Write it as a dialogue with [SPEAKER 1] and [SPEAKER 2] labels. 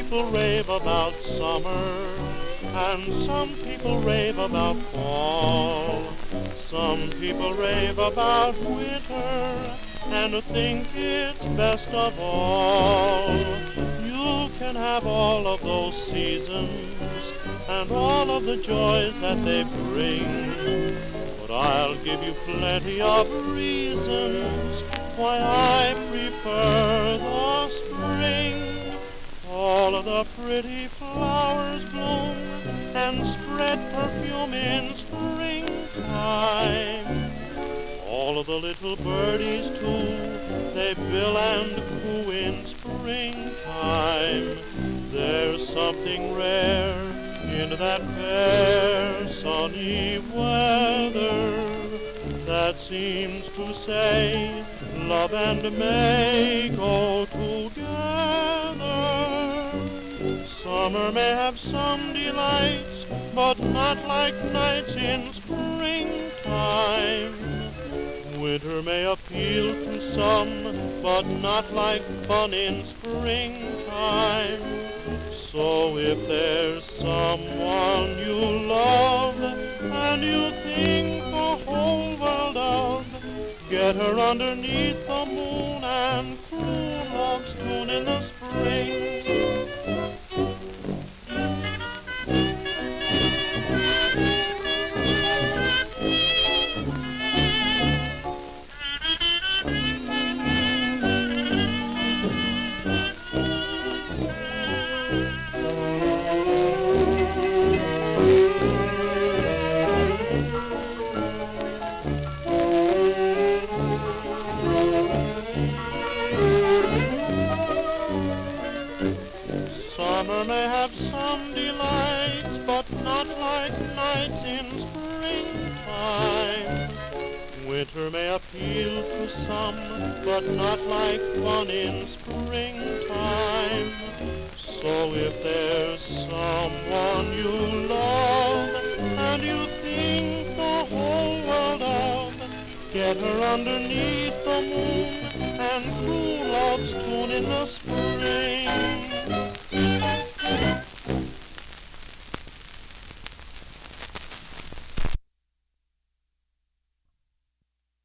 [SPEAKER 1] people rave about summer, and some people rave about fall. Some people rave about winter, and think it's best of all. You can have all of those seasons, and all of the joys that they bring, but I'll give you plenty of reasons why I prefer the spring. All of the pretty flowers bloom and spread perfume in springtime. All of the little birdies too, they bill and coo in springtime. There's something rare in that fair sunny weather that seems to say love and May go together. Summer may have some delights, but not like nights in springtime. Winter may appeal to some, but not like fun in springtime. So if there's someone you love and you think the whole world of, get her underneath the moon and croon love's tune in the spring. Summer may have some delights, but not like nights in springtime. Winter may appeal to some, but not like fun in springtime. So if there's someone you love and you think the whole world of, get her underneath the moon and cool love's tune in the spring.